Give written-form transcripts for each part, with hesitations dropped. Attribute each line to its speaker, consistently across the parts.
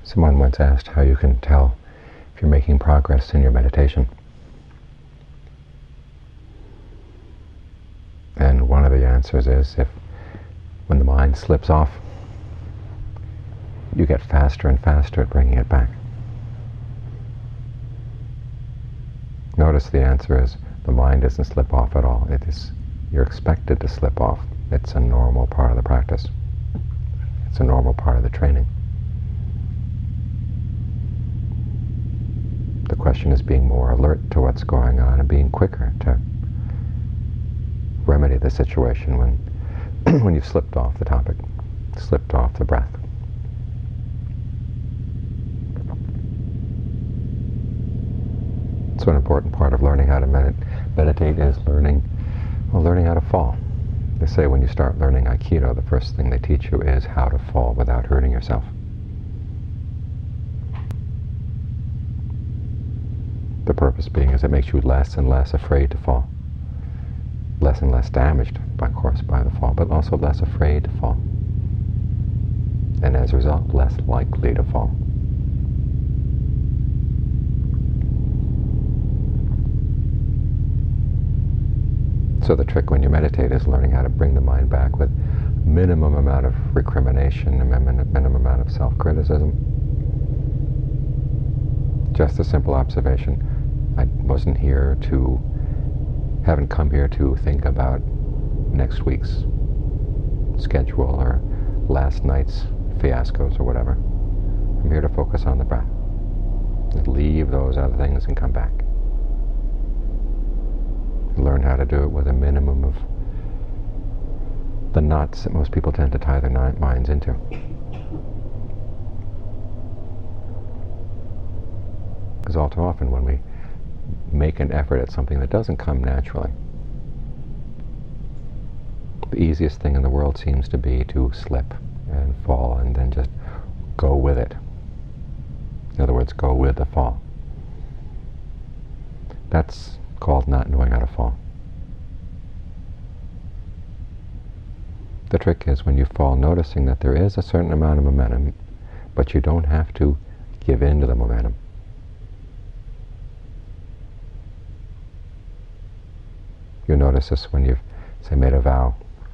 Speaker 1: Someone once asked how you can tell if you're making progress in your meditation. And one of the answers is if when the mind slips off, you get faster and faster at bringing it back. Notice the answer is the mind doesn't slip off at all. You're expected to slip off. It's a normal part of the practice. It's a normal part of the training. The question is being more alert to what's going on and being quicker to remedy the situation when you've slipped off the topic, slipped off the breath. So an important part of learning how to meditate is learning how to fall. They say when you start learning Aikido, the first thing they teach you is how to fall without hurting yourself. The purpose being is it makes you less and less afraid to fall. Less and less damaged, of course, by the fall, but also less afraid to fall. And as a result, less likely to fall. So the trick when you meditate is learning how to bring the mind back with minimum amount of recrimination, a minimum amount of self-criticism. Just a simple observation. I haven't come here to think about next week's schedule or last night's fiascos or whatever. I'm here to focus on the breath. Leave those other things and come back. Learn how to do it with a minimum of the knots that most people tend to tie their minds into. Because all too often when we make an effort at something that doesn't come naturally, the easiest thing in the world seems to be to slip and fall and then just go with it. In other words, go with the fall. That's called not knowing how to fall. The trick is when you fall, noticing that there is a certain amount of momentum, but you don't have to give in to the momentum. You notice this when you've, say, made a vow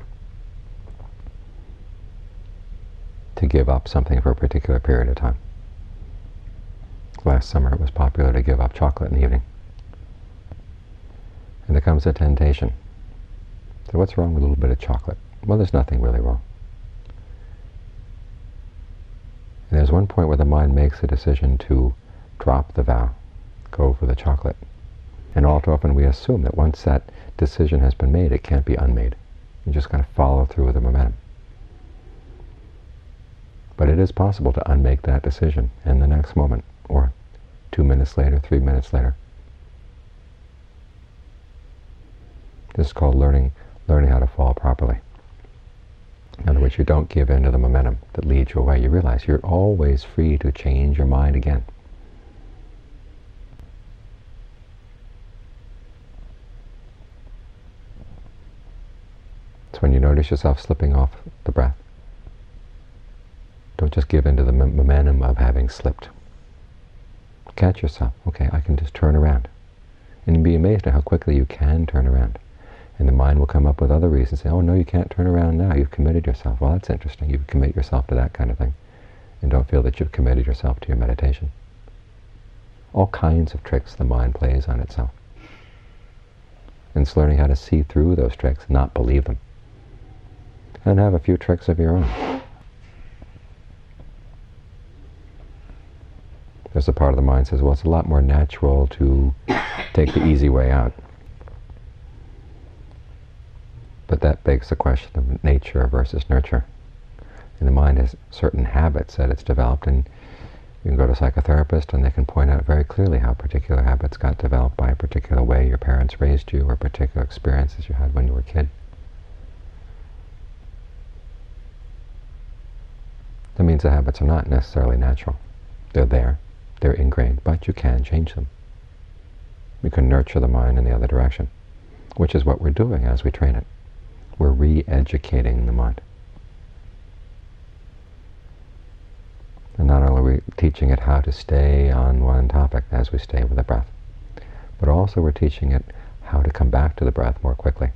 Speaker 1: to give up something for a particular period of time. Last summer it was popular to give up chocolate in the evening. And there comes a temptation. So what's wrong with a little bit of chocolate? Well, there's nothing really wrong. And there's one point where the mind makes a decision to drop the vow, go for the chocolate. And all too often we assume that once that decision has been made, it can't be unmade. You just got to follow through with the momentum. But it is possible to unmake that decision in the next moment, or 2 minutes later, 3 minutes later. This is called learning how to fall properly. In other words, you don't give in to the momentum that leads you away. You realize you're always free to change your mind again. So when you notice yourself slipping off the breath, don't just give in to the momentum of having slipped. Catch yourself. Okay, I can just turn around. And be amazed at how quickly you can turn around. And the mind will come up with other reasons. Say, oh no, you can't turn around now. You've committed yourself. Well, that's interesting. You commit yourself to that kind of thing. And don't feel that you've committed yourself to your meditation. All kinds of tricks the mind plays on itself. And it's learning how to see through those tricks, not believe them. And have a few tricks of your own. There's a part of the mind that says, well, it's a lot more natural to take the easy way out. But that begs the question of nature versus nurture. And the mind has certain habits that it's developed, and you can go to a psychotherapist and they can point out very clearly how particular habits got developed by a particular way your parents raised you or particular experiences you had when you were a kid. That means the habits are not necessarily natural. They're there, they're ingrained, but you can change them. You can nurture the mind in the other direction, which is what we're doing as we train it. We're re-educating the mind. And not only are we teaching it how to stay on one topic as we stay with the breath, but also we're teaching it how to come back to the breath more quickly.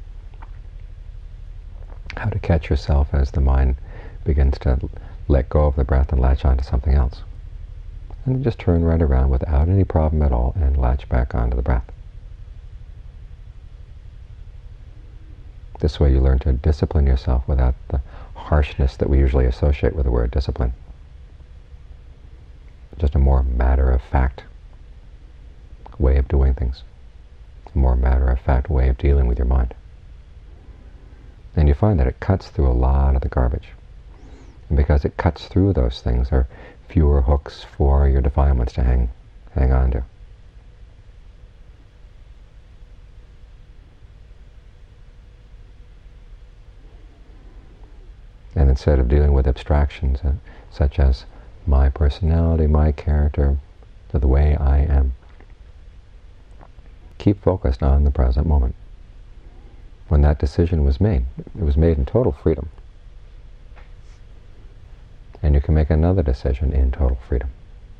Speaker 1: How to catch yourself as the mind begins to let go of the breath and latch onto something else. And you just turn right around without any problem at all and latch back onto the breath. This way you learn to discipline yourself without the harshness that we usually associate with the word discipline. Just a more matter-of-fact way of doing things. A more matter-of-fact way of dealing with your mind. And you find that it cuts through a lot of the garbage. And because it cuts through those things, there are fewer hooks for your defilements to hang on to. And instead of dealing with abstractions such as my personality, my character, the way I am, keep focused on the present moment. When that decision was made, it was made in total freedom. And you can make another decision in total freedom.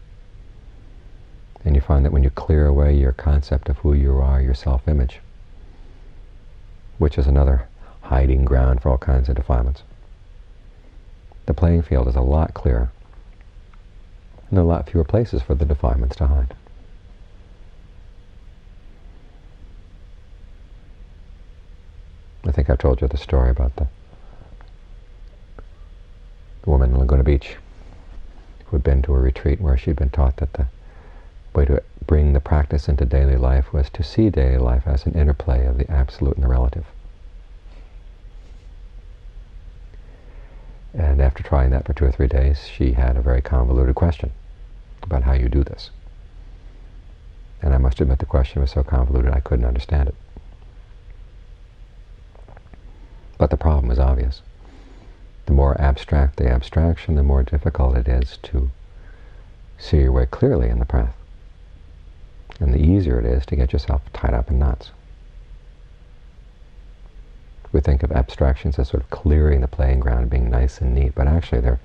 Speaker 1: And you find that when you clear away your concept of who you are, your self-image, which is another hiding ground for all kinds of defilements, the playing field is a lot clearer. And there are a lot fewer places for the defilements to hide. I think I've told you the story about the woman in Laguna Beach who had been to a retreat where she'd been taught that the way to bring the practice into daily life was to see daily life as an interplay of the absolute and the relative. And after trying that for 2 or 3 days, she had a very convoluted question about how you do this. And I must admit the question was so convoluted I couldn't understand it. But the problem was obvious. The more abstract the abstraction, the more difficult it is to see your way clearly in the path. And the easier it is to get yourself tied up in knots. We think of abstractions as sort of clearing the playing ground and being nice and neat, but actually there are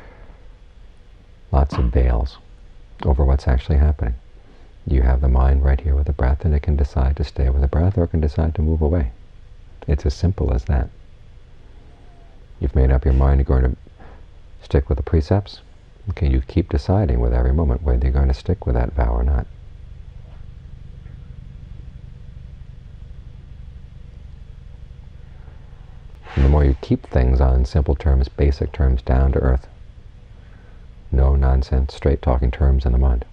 Speaker 1: lots of veils over what's actually happening. You have the mind right here with the breath, and it can decide to stay with the breath or it can decide to move away. It's as simple as that. You've made up your mind you're going to stick with the precepts. Okay, you keep deciding with every moment whether you're going to stick with that vow or not. And the more you keep things on simple terms, basic terms, down to earth, no nonsense, straight talking terms in the mind,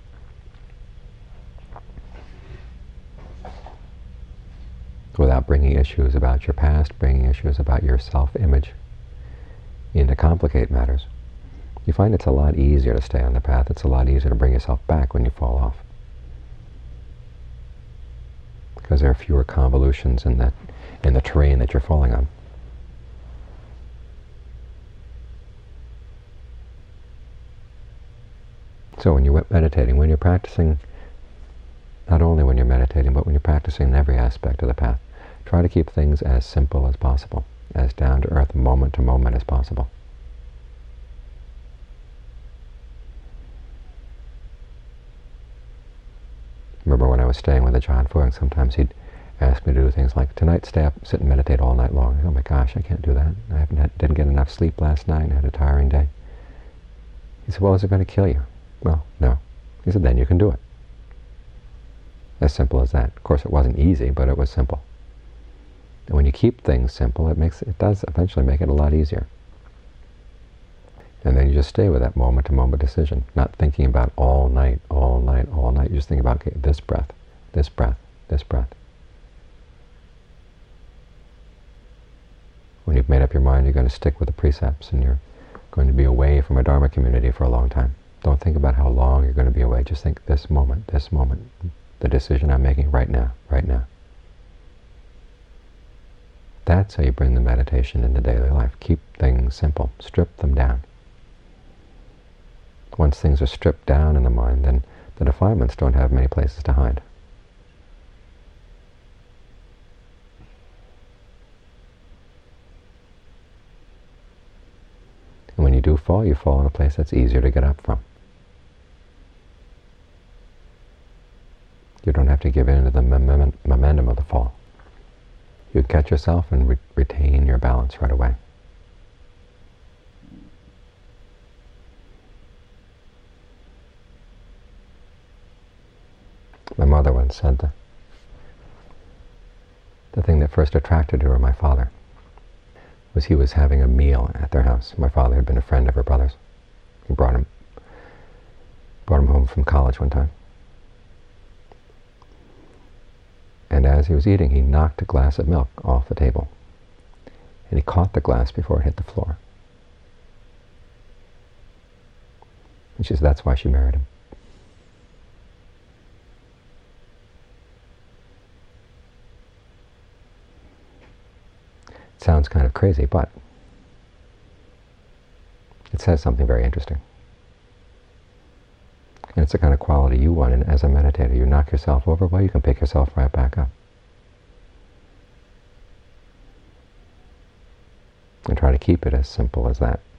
Speaker 1: without bringing issues about your past, bringing issues about your self-image in to complicate matters, you find it's a lot easier to stay on the path. It's a lot easier to bring yourself back when you fall off. Because there are fewer convolutions in the terrain that you're falling on. So when you're meditating, when you're practicing, not only when you're meditating, but when you're practicing in every aspect of the path, try to keep things as simple as possible, as down to earth, moment to moment as possible. Remember when I was staying with Ajaan Fuang, sometimes he'd ask me to do things like, tonight stay up, sit and meditate all night long. Oh my gosh, I can't do that. Didn't get enough sleep last night and had a tiring day. He said, well, is it going to kill you? Well, no. He said, then you can do it. As simple as that. Of course, it wasn't easy, but it was simple. And when you keep things simple, it does eventually make it a lot easier. And then you just stay with that moment-to-moment decision, not thinking about all night. You just think about, okay, this breath, this breath, this breath. When you've made up your mind, you're going to stick with the precepts and you're going to be away from a Dharma community for a long time. Don't think about how long you're going to be away. Just think this moment, the decision I'm making right now, right now. That's how you bring the meditation into daily life. Keep things simple. Strip them down. Once things are stripped down in the mind, then the defilements don't have many places to hide. And when you do fall, you fall in a place that's easier to get up from. You catch yourself and retain your balance right away. My mother once said the thing that first attracted her, my father, was he was having a meal at their house. My father had been a friend of her brother's. He brought him home from college one time. And as he was eating, he knocked a glass of milk off the table. And he caught the glass before it hit the floor. And she said that's why she married him. It sounds kind of crazy, but it says something very interesting. And it's the kind of quality you want as a meditator. You knock yourself over, well, you can pick yourself right back up. And try to keep it as simple as that.